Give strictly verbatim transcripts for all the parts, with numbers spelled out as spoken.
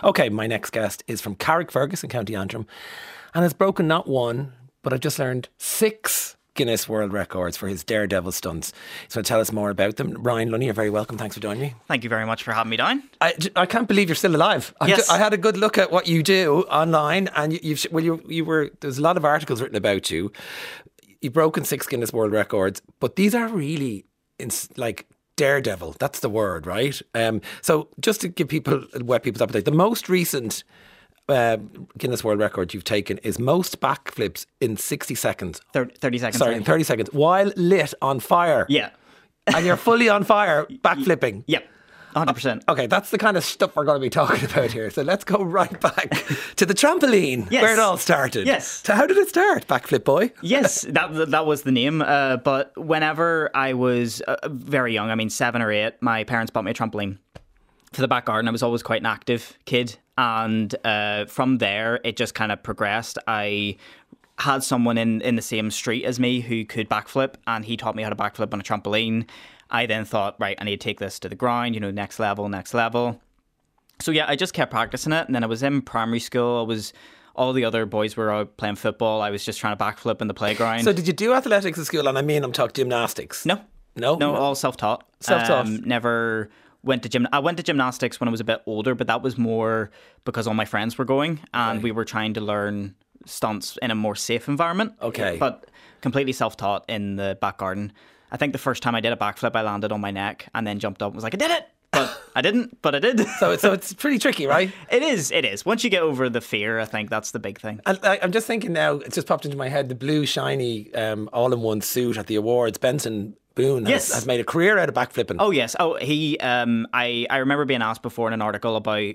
Okay, my next guest is from Carrickfergus in County Antrim and has broken not one, but I've just learned six Guinness World Records for his daredevil stunts. So tell us more about them. Ryan Lunny, you're very welcome. Thanks for joining me. Thank you very much for having me down. I, I can't believe you're still alive. Yes. I, I had a good look at what you do online, and you, you've well, you you were there's a lot of articles written about you. You've broken six Guinness World Records, but these are really in, like daredevil. That's the word, right? Um, so just to give people whet people's appetite, the most recent Uh, Guinness World Record you've taken is most backflips in sixty seconds. thirty seconds. Sorry, in thirty seconds, while lit on fire. Yeah. And you're fully on fire, backflipping. Yep. one hundred percent. Okay, that's the kind of stuff we're going to be talking about here. So let's go right back to the trampoline, yes. where it all started. Yes. So how did it start, Backflip Boy? Yes, that that was the name. Uh, but whenever I was uh, very young, I mean seven or eight, my parents bought me a trampoline for the back garden. I was always quite an active kid. And uh, from there, it just kind of progressed. I had someone in, in the same street as me who could backflip, and he taught me how to backflip on a trampoline. I then thought, right, I need to take this to the ground, you know, next level, next level. So yeah, I just kept practicing it. And then I was in primary school. I was, all the other boys were out playing football. I was just trying to backflip in the playground. So did you do athletics at school? And I mean, I'm talking gymnastics. No. No? No, all self-taught. Self-taught. Um, never... Went to gym. I went to gymnastics when I was a bit older, but that was more because all my friends were going, and okay. we were trying to learn stunts in a more safe environment. Okay. But completely self-taught in the back garden. I think the first time I did a backflip, I landed on my neck and then jumped up and was like, I did it! But I didn't, but I did. So, so it's pretty tricky, right? It is, it is. Once you get over the fear, I think that's the big thing. And I, I'm just thinking now, it's just popped into my head, the blue shiny um, all-in-one suit at the awards, Benson Boone has, yes. has made a career out of backflipping. Oh yes. Oh, he. Um, I. I remember being asked before in an article about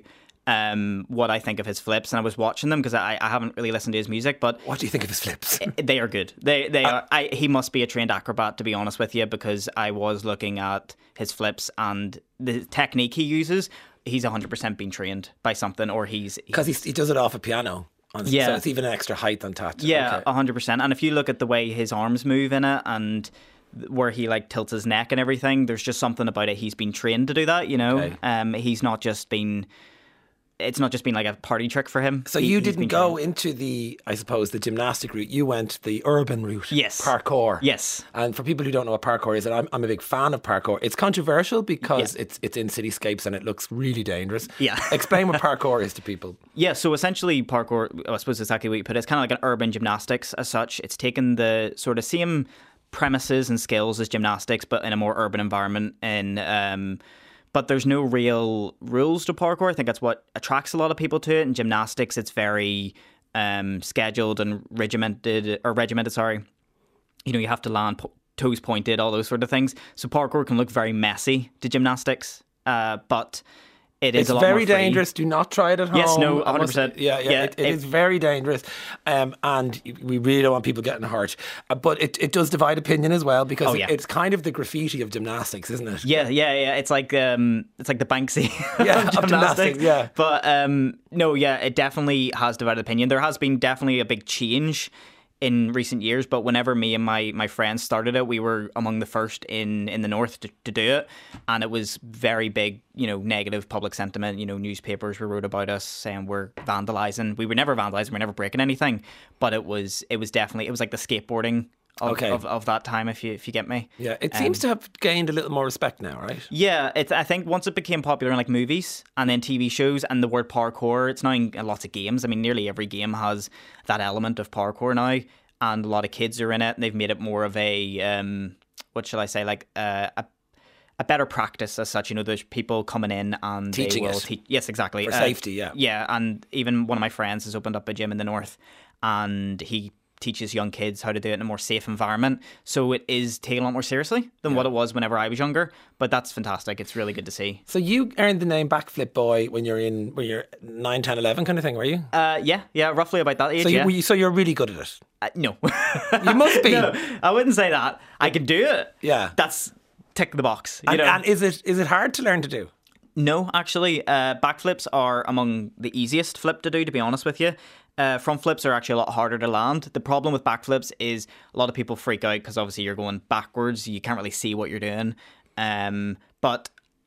um what I think of his flips, and I was watching them because I, I haven't really listened to his music. But what do you think of his flips? They are good. They. They uh, are. I. He must be a trained acrobat, to be honest with you, because I was looking at his flips and the technique he uses. He's one hundred percent been trained by something, or he's because he, he does it off a piano. On, yeah. So it's even an extra height on that. Yeah, okay. one hundred percent. And if you look at the way his arms move in it and where he like tilts his neck and everything, there's just something about it. He's been trained to do that, you know. Okay. Um, he's not just been. It's not just been like a party trick for him. So he, you didn't go trained. into the, I suppose, the gymnastic route. You went the urban route. Yes. Parkour. Yes. And for people who don't know what parkour is, and I'm, I'm a big fan of parkour. It's controversial because yeah. it's it's in cityscapes and it looks really dangerous. Yeah. Explain what parkour is to people. Yeah. So essentially, parkour, I suppose exactly what you put it. It's kind of like an urban gymnastics as such. It's taken the sort of same premises and skills as gymnastics, but in a more urban environment. In um, but there's no real rules to parkour. I think that's what attracts a lot of people to it. In gymnastics, it's very um, scheduled and regimented, or regimented. Sorry, you know, you have to land po- toes pointed, all those sort of things. So parkour can look very messy to gymnastics, uh, but it is it's a lot very more free. dangerous. Do not try it at home. Yes, no, one hundred percent. Yeah, yeah, yeah it, it, it is very dangerous, um, and we really don't want people getting hurt. Uh, but it, it does divide opinion as well because Oh, yeah. it's kind of the graffiti of gymnastics, isn't it? Yeah, yeah, yeah. It's like um, it's like the Banksy Yeah, of of gymnastics. gymnastics, yeah. But um, no, yeah, it definitely has divided opinion. There has been definitely a big change in recent years, but whenever me and my, my friends started it, we were among the first in, in the north to, to do it, and it was very big, you know, negative public sentiment. You know, newspapers were wrote about us saying we're vandalising. We were never vandalising, we were never breaking anything, but it was it was definitely it was like the skateboarding of, Okay. of, of that time, if you if you get me. Yeah, it Um, seems to have gained a little more respect now, right? Yeah, it's, I think once it became popular in like movies and then T V shows, and the word parkour, it's now in lots of games. I mean, nearly every game has that element of parkour now, and a lot of kids are in it, and they've made it more of a, um, what shall I say, like uh, a a better practice as such. You know, there's people coming in and Teaching they will it. teach. Yes, exactly. For Uh, safety, yeah. Yeah, and even one of my friends has opened up a gym in the north, and he teaches young kids how to do it in a more safe environment. So it is taken a lot more seriously than Yeah. what it was whenever I was younger. But that's fantastic. It's really good to see. So you earned the name Backflip Boy when you're in, when you're nine, ten, eleven kind of thing, were you? Uh, yeah, yeah, roughly about that age. So, you, yeah. were you, so you're really good at it. Uh, no, You must be. No, I wouldn't say that. I can do it. Yeah. That's tick the box. You And, know. and is it is it hard to learn to do? No, actually, uh, backflips are among the easiest flip to do, to be honest with you. Uh, front flips are actually a lot harder to land. The problem with backflips is a lot of people freak out because obviously you're going backwards. You can't really see what you're doing. Um, but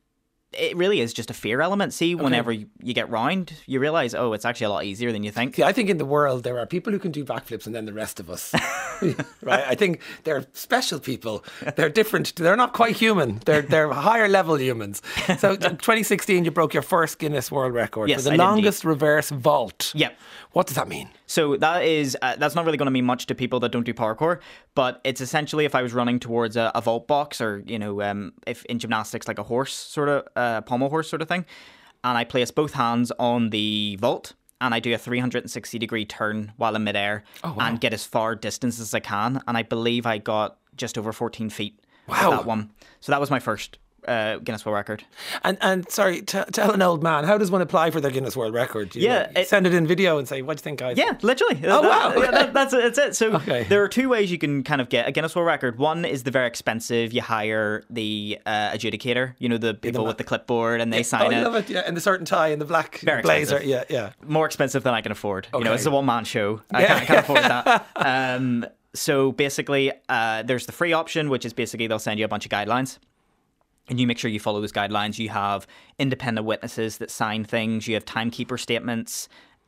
it really is just a fear element. See, whenever you, you get round, you realise, oh, it's actually a lot easier than you think. See, I think in the world there are people who can do backflips and then the rest of us. Right? I think they're special people. They're different. They're not quite human. They're they're higher level humans. So twenty sixteen, you broke your first Guinness World Record Yes, for the I did longest reverse vault. Yep. What does that mean? So that is uh, that's not really going to mean much to people that don't do parkour, but it's essentially if I was running towards a, a vault box, or you know, um, if in gymnastics like a horse sort of uh, pommel horse sort of thing, and I place both hands on the vault and I do a three hundred sixty degree turn while in midair Oh, wow. and get as far distance as I can, and I believe I got just over fourteen feet. Wow. With that one. So that was my first uh, Guinness World Record. And and sorry, t- tell an old man, how does one apply for their Guinness World Record? Do you Yeah, know, it- send it in video and say, what do you think, guys? Yeah, literally. Oh, wow, Yeah, okay. that, that's, it, that's it. So Okay. there are two ways you can kind of get a Guinness World Record. One is the very expensive. You hire the uh, adjudicator, you know, the people ma- with the clipboard, and they Oh, sign I it. love it. Yeah, and the certain tie and the black Very blazer. expensive. Yeah, yeah. More expensive than I can afford. You know, Okay. it's a one-man show. I Yeah. can't, I can't afford that. Um, so basically, uh, there's the free option, which is basically they'll send you a bunch of guidelines. And you make sure you follow those guidelines. You have independent witnesses that sign things. You have timekeeper statements.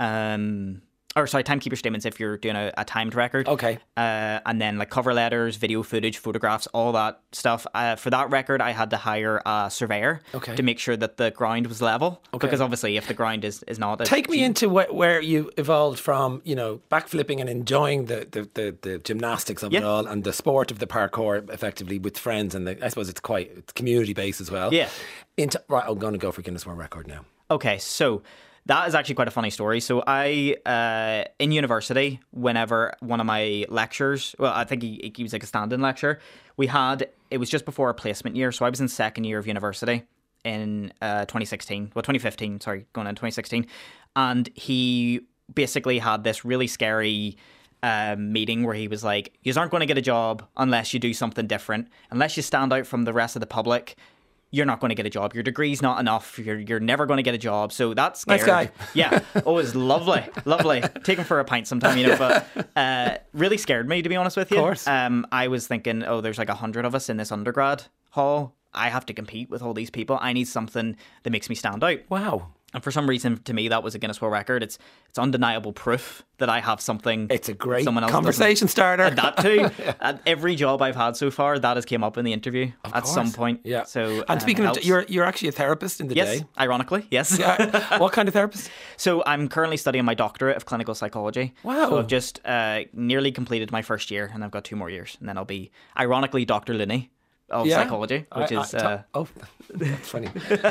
Um, or sorry, timekeeper statements if you're doing a, a timed record. Okay. Uh, and then like cover letters, video footage, photographs, all that stuff. Uh, for that record, I had to hire a surveyor Okay. to make sure that the ground was level. Okay. Because obviously, if the ground is, is not, Take me into wh- where you evolved from, you know, backflipping and enjoying the, the, the, the gymnastics of it Yeah. all and the sport of the parkour effectively with friends. And the, I suppose it's quite it's community based as well. Yeah. Into, right, I'm going to go for Guinness World Record now. Okay, so that is actually quite a funny story. So I, uh, in university, whenever one of my lecturers, well, I think he, he was like a stand-in lecturer, we had, it was just before our placement year. So I was in second year of university in uh, twenty sixteen, well, twenty fifteen, sorry, going in twenty sixteen. And he basically had this really scary um, meeting where he was like, you aren't going to get a job unless you do something different, unless you stand out from the rest of the public. You're not going to get a job. Your degree's not enough. You're you're never going to get a job. So that's scared. Nice guy. Yeah. Oh, it's lovely, lovely. Take him for a pint sometime, you know. But uh, really scared me, to be honest with you. Of course. Um, I was thinking, oh, there's like a hundred of us in this undergrad hall. I have to compete with all these people. I need something that makes me stand out. Wow. And for some reason, to me, that was a Guinness World Record. It's it's undeniable proof that I have something. It's a great someone else conversation doesn't. starter. And that too. At every job I've had so far, that has came up in the interview Of at course. some point. Yeah. So and um, speaking of, helps. you're you're actually a therapist in the yes, day. ironically, yes. Yeah. What kind of therapist? So I'm currently studying my doctorate of clinical psychology. Wow. So I've just uh, nearly completed my first year, and I've got two more years, and then I'll be, ironically, Doctor Linney of Yeah. psychology, which I- I- is to- uh, oh, that's funny.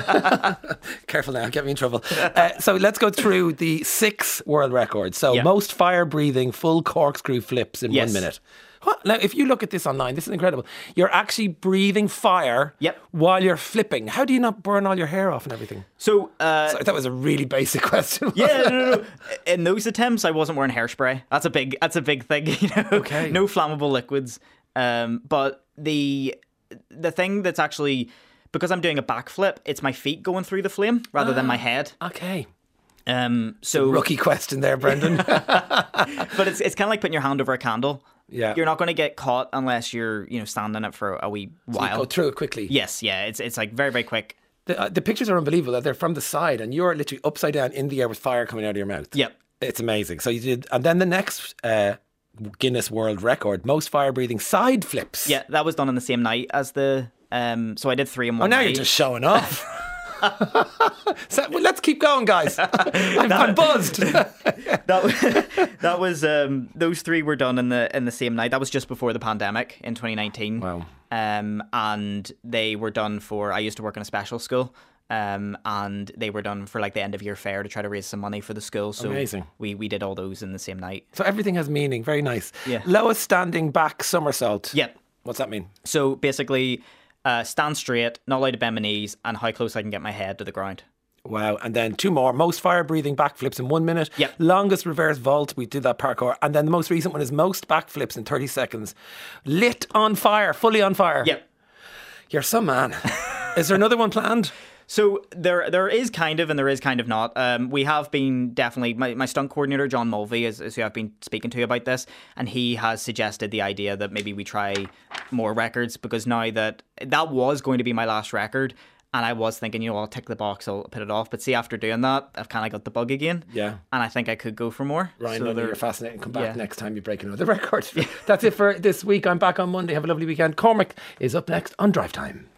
Careful now, get me in trouble. Uh, so let's go through the six world records. So Yeah. most fire breathing full corkscrew flips in Yes. one minute. What? Now, if you look at this online, this is incredible. You're actually breathing fire Yep. while you're flipping. How do you not burn all your hair off and everything? so. Uh, Sorry, that was a really basic question. Yeah, no, no, no. In those attempts, I wasn't wearing hairspray. That's a big. That's a big thing. You know, Okay. no flammable liquids. Um, but the the thing that's actually, because I'm doing a backflip, it's my feet going through the flame rather than my head. Okay. Um, so, Rookie question there, Brendan. but it's it's kind of like putting your hand over a candle. Yeah. You're not going to get caught unless you're you know standing it for a wee while. Go through it quickly. Yes, yeah, it's it's like very very quick. The, uh, the pictures are unbelievable. They're from the side, and you're literally upside down in the air with fire coming out of your mouth. Yep. It's amazing. So you did, and then the next uh, Guinness World Record, most fire breathing side flips. Yeah, that was done on the same night as the. Um, so I did three in one Oh, now night. you're just showing off. So, well, let's keep going, guys. I'm, I'm buzzed. that was, that was um, those three were done in the in the same night. That was just before the pandemic in twenty nineteen. Wow. Um, and they were done for. I used to work in a special school. Um, and they were done for like the end of year fair to try to raise some money for the school. So Amazing. We we did all those in the same night. So everything has meaning. Very nice. Yeah. Lowest standing back somersault. Yep. What's that mean? So basically, uh, stand straight, not allowed to bend my knees, and how close I can get my head to the ground. Wow. And then two more. Most fire breathing backflips in one minute. Yep. Longest reverse vault. We did that parkour. And then the most recent one is most backflips in thirty seconds. Lit on fire. Fully on fire. Yep. You're some man. Is there another one planned? So there, there is kind of, and there is kind of not. Um, we have been definitely my, my stunt coordinator John Mulvey is, is who I've been speaking to about this, and he has suggested the idea that maybe we try more records because now that that was going to be my last record, And I was thinking, you know, I'll tick the box, I'll put it off. But see, after doing that, I've kind of got the bug again. Yeah. And I think I could go for more. Ryan, so you're fascinating. Come back yeah. next time you break another record. That's it for this week. I'm back on Monday. Have a lovely weekend. Cormac is up next on Drive Time.